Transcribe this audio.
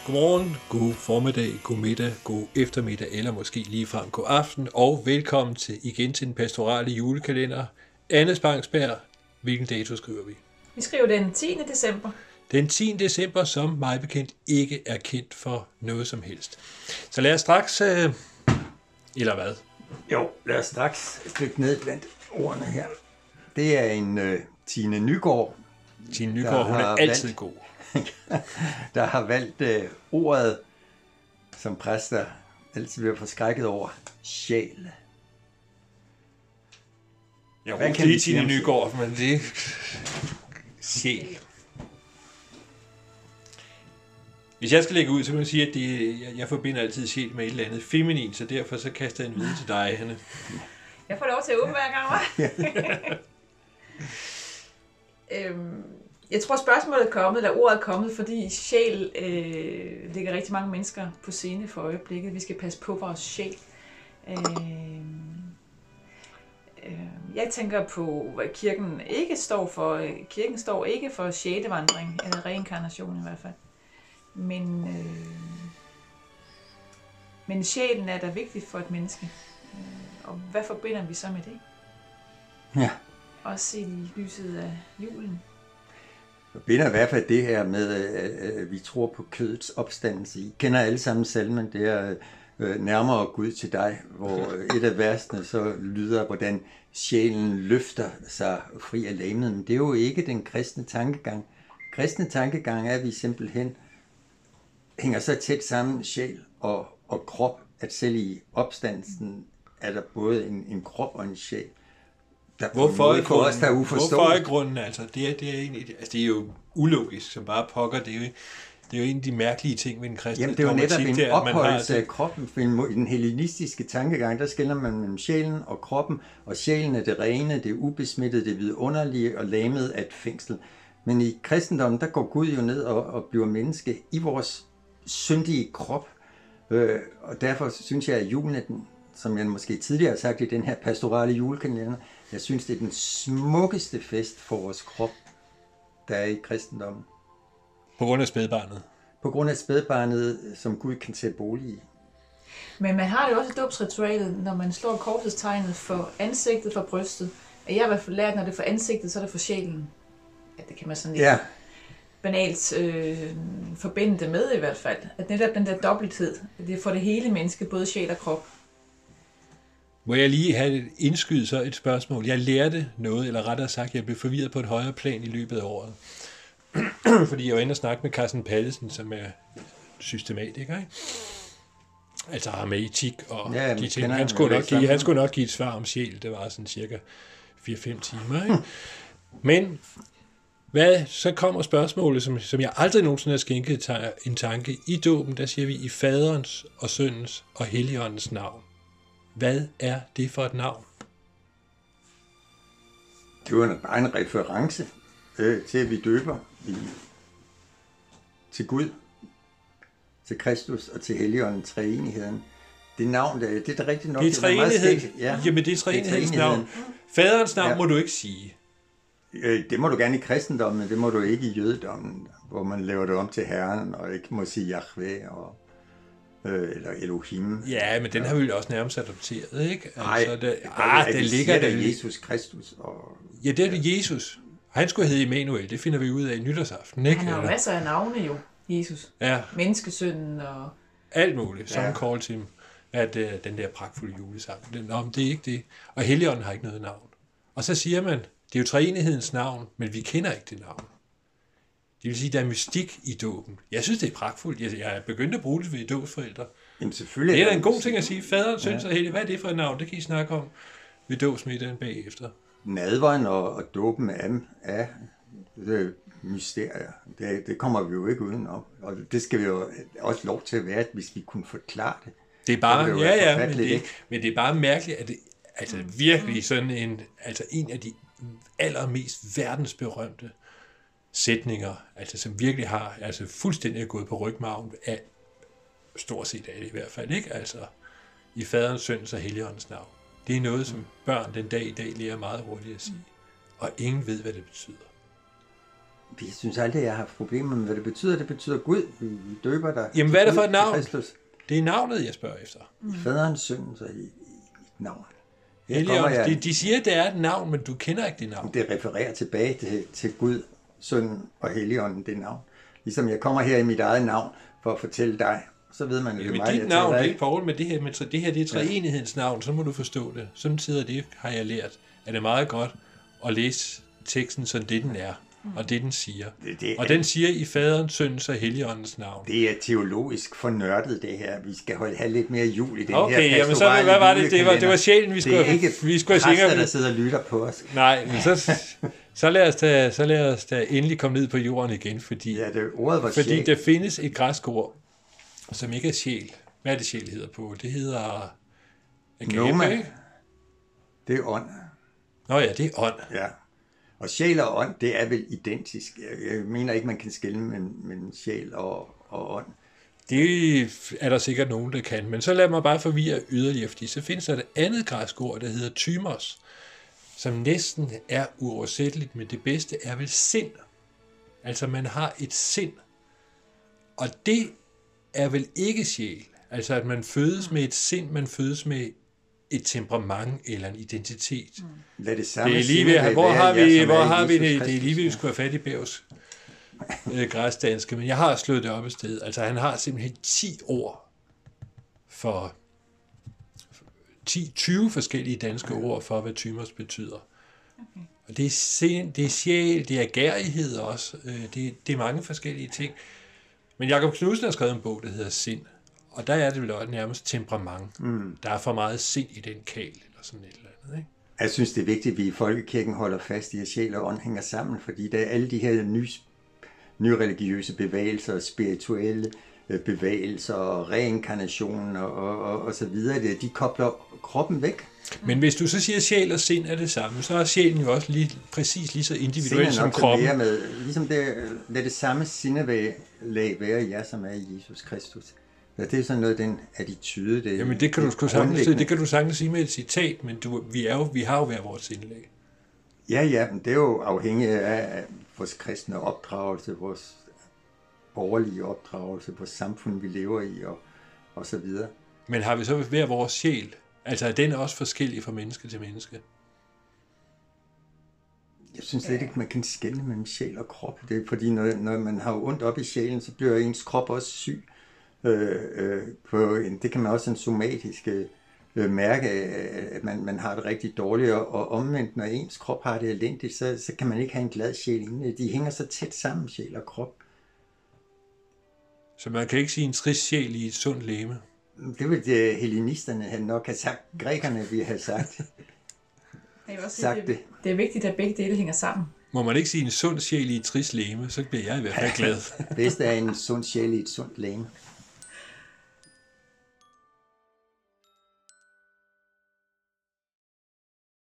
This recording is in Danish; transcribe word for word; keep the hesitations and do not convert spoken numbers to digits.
Godmorgen, god formiddag, god middag, god eftermiddag eller måske ligefrem god aften, og velkommen til igen til den pastorale julekalender. Anne Spangsberg, hvilken dato skriver vi? Vi skriver den tiende december. Den tiende december, som mig bekendt ikke er kendt for noget som helst. Så lad os straks, øh, eller hvad? Jo, lad os straks dykke ned blandt ordene her. Det er en uh, Tine Nygaard. Tine Nygaard, hun er altid valgt, god. der har valgt uh, ordet, som præster altid bliver forskrækket over, sjæl. Jeg kan lige Tine Nygaard, men det er sjæl. Hvis jeg skal lægge ud, så kan man sige, at det, jeg, jeg forbinder altid sjæl med et eller andet feminin, så derfor så kaster jeg en viden til dig, Hanne. Jeg får lov til at åbne hver gang, hva'? øhm, jeg tror, spørgsmålet er kommet, eller ordet er kommet, fordi sjæl øh, ligger rigtig mange mennesker på scene for øjeblikket. Vi skal passe på vores sjæl. Øh, øh, jeg tænker på, hvad kirken ikke står for. Kirken står ikke for sjælevandring, eller reinkarnation i hvert fald. Men, øh, men sjælen er da vigtig for et menneske. Øh, og hvad forbinder vi så med det? Ja. Også i lyset af julen. Forbinder i hvert fald det her med, at vi tror på kødets opstandelse. I kender alle sammen salmen, det er nærmere Gud til dig, hvor et af versene så lyder, hvordan sjælen løfter sig fri af legemet. Men det er jo ikke den kristne tankegang. Kristne tankegang er, at vi simpelthen hænger så tæt sammen, sjæl og, og krop, at selv i opstandelsen er der både en, en krop og en sjæl. Der hvorfor er for os, der er hvorfor er grunden, altså, det er, det er egentlig, altså, det er jo ulogisk, som bare pokker, det er jo, det er jo en af de mærkelige ting ved den kristne. Jamen, det er jo netop en der, opholdelse af kroppen. I den hellenistiske tankegang, der skiller man mellem sjælen og kroppen, og sjælen er det rene, det ubesmittede, det vidunderlige, og lamet af et fængsel. Men i kristendommen, der går Gud jo ned og, og bliver menneske i vores syndige krop, øh, og derfor synes jeg, at julen er den, som jeg måske tidligere har sagt i den her pastorale julekalender, jeg synes, det er den smukkeste fest for vores krop, der er i kristendommen. På grund af spædbarnet? På grund af spædbarnet, som Gud kan tage bolig i. Men man har det jo også i dåbsritualet, når man slår korsets tegnet for ansigtet, for brystet. Jeg har i hvert fald lært, når det er for ansigtet, så er det for sjælen. Ja, det kan man sådan lidt ja. banalt øh, forbinde det med i hvert fald. At netop den der dobbelthed, det er for det hele menneske, både sjæl og krop. Må jeg lige have et indskyde så et spørgsmål? Jeg lærte noget, eller rettere sagt, jeg blev forvirret på et højere plan i løbet af året. Fordi jeg var inde og snakke med Carsten Pallesen, som er systematiker, ikke? Altså har med etik og ja, de ting. Han skulle, nok give, han skulle nok give et svar om sjæl. Det var sådan cirka fire fem timer, ikke? Men hvad, så kommer spørgsmålet, som, som jeg aldrig nogensinde har skænket en tanke. I dåben, der siger vi i faderens og søndens og helligåndens navn. Hvad er det for et navn? Det var bare en reference øh, til, at vi døber i, til Gud, til Kristus og til Helligånden, treenigheden. Det navn, der, det er da rigtigt nok. Det er treenigheden. Ja. Jamen, det er treenighedens navn. Faderens navn ja. Må du ikke sige. Øh, det må du gerne i kristendommen, men det må du ikke i jødedommen, hvor man laver det om til Herren og ikke må sige Jahve og eller Elohim. Ja, men den har vi jo også nærmest adopteret, ikke? Nej, altså, det, ah, det, det ligger der Jesus Kristus. Og, ja, det er det Jesus. Han skulle hedde Immanuel, det finder vi ud af i nytårsaften, ikke? Han har jo masser af navne jo, Jesus. Ja. Menneskesønnen og... alt muligt, som ja. Call til at uh, den der pragtfulde julesang. Nå, men det er ikke det. Og Helligånden har ikke noget navn. Og så siger man, det er jo treenighedens navn, men vi kender ikke det navn. Det vil sige, der er mystik i dåben. Jeg synes, det er pragtfuldt. Jeg, jeg er begyndt at bruge det ved dåbsforældre. Jamen selvfølgelig. Det er da en god ting at sige. Faderen, søns ja. Og hellig. Hvad er det for et navn? Det kan I snakke om ved dåbsmiddagen bagefter. Nadveren og, og dåben er, er det mysterier. Det, det kommer vi jo ikke udenom. Og det skal vi jo også lov til at være, hvis vi kunne forklare det. Det er bare, det ja, ja, men det, men det er bare mærkeligt, at det altså virkelig sådan en, altså en af de allermest verdensberømte sætninger, altså som virkelig har altså fuldstændig gået på rygmarven af stort set af det i hvert fald, ikke? Altså i faderens, søns og helligåndens navn. Det er noget, som børn den dag i dag lærer meget hurtigt at sige. Og ingen ved, hvad det betyder. Vi synes aldrig, jeg har haft problemer med, hvad det betyder. Det betyder Gud. Vi døber dig. Jamen, hvad er det for et navn? Kristus. Det er navnet, jeg spørger efter. Mm. Faderens, søndens og i, i mit navn. Helligånden, jeg... de, de siger, det er et navn, men du kender ikke det navn. Det refererer tilbage til, til Gud, Sønnen og Helligånden, det navn. Ligesom jeg kommer her i mit eget navn for at fortælle dig, så ved man jo, det er mig, dit navn, det er Paul, men det her, med, det her det er treenighedens navn, så må du forstå det. Samtidig det har jeg lært, at det er meget godt at læse teksten, som det den er, og det den siger. Det, det er, og den siger i faderens, søndens og helligåndens navn. Det er teologisk fornørdet, det her. Vi skal holde, have lidt mere jul i den okay, her jamen så hvad var det? Det var, det var sjælen, vi skulle have. Det er ikke vi skulle præster, der sidder og lytter på os. Nej, men så, så, lad os da, så lad os da endelig komme ned på jorden igen, fordi, ja, det, ordet var fordi sjæl. Der findes et græsk ord, som ikke er sjæl. Hvad er det sjæl hedder på? Det hedder agape, Noma. Ikke? Det er ånd. Nå ja, det er ånd. Ja. Og sjæl og ånd, det er vel identisk. Jeg mener ikke, man kan skelne mellem, mellem sjæl og, og ånd. Det er der sikkert nogen, der kan. Men så lad mig bare forvirre yderligere, fordi så findes der et andet græsk ord, der hedder thymos, som næsten er uoversætteligt, men det bedste er vel sind. Altså man har et sind. Og det er vel ikke sjæl. Altså at man fødes med et sind, man fødes med et temperament eller en identitet. Mm. Lad det samme det er lige ved, hvor har vi, hvor har vi det? Det er lige ved, vi skulle have fat i Bævs øh, græsdanske, men jeg har slået det op et sted. Altså han har simpelthen ti ord for ti tyve forskellige danske ord for, hvad thymos betyder. Okay. Og det er, sind, det er sjæl, det er gærighed også, øh, det, det er mange forskellige ting. Men Jakob Knudsen har skrevet en bog, der hedder Sind, og der er det vel også nærmest temperament. Mm. Der er for meget sind i den kæl, eller sådan et eller andet, ikke? Jeg synes, det er vigtigt, at vi i Folkekirken holder fast i, at sjæl og ånd hænger sammen, fordi der er alle de her nye, nye religiøse bevægelser, spirituelle bevægelser, og reinkarnation og, og, og, og så videre, de kobler kroppen væk. Men hvis du så siger, at sjæl og sind er det samme, så er sjælen jo også lige, præcis lige så individuel som kroppen. Med, ligesom det, lad det samme sindelag være i jer, som er i Jesus Kristus. Ja, det er sådan noget, den attitude, det Jamen det kan, det du sagtens, det kan du sagtens sige med et citat, men du, vi, er jo, vi har jo hver vores sindelag. Ja, ja, men det er jo afhængigt af vores kristne opdragelse, vores borgerlige opdragelse, vores samfund, vi lever i, og, og så videre. Men har vi så hver vores sjæl? Altså er den også forskellig fra menneske til menneske? Jeg synes slet ikke, man kan skelne mellem sjæl og krop. Det er fordi, når, når man har ondt op i sjælen, så bliver ens krop også syg. Øh, øh, på en, det kan man også en somatisk øh, mærke, at man, man har det rigtig dårligt, og omvendt, når ens krop har det elendigt, så, så kan man ikke have en glad sjæl inde. De hænger så tæt sammen, sjæl og krop. Så man kan ikke sige en trist sjæl i et sundt legeme? Det vil det, hellenisterne nok have sagt. Grækerne ville have sagt, jeg vil også sagt sige, det. det er vigtigt, at begge dele hænger sammen. Må man ikke sige en sund sjæl i et trist legeme, så bliver jeg i hvert fald glad. Bedst er en sund sjæl i et sundt legeme.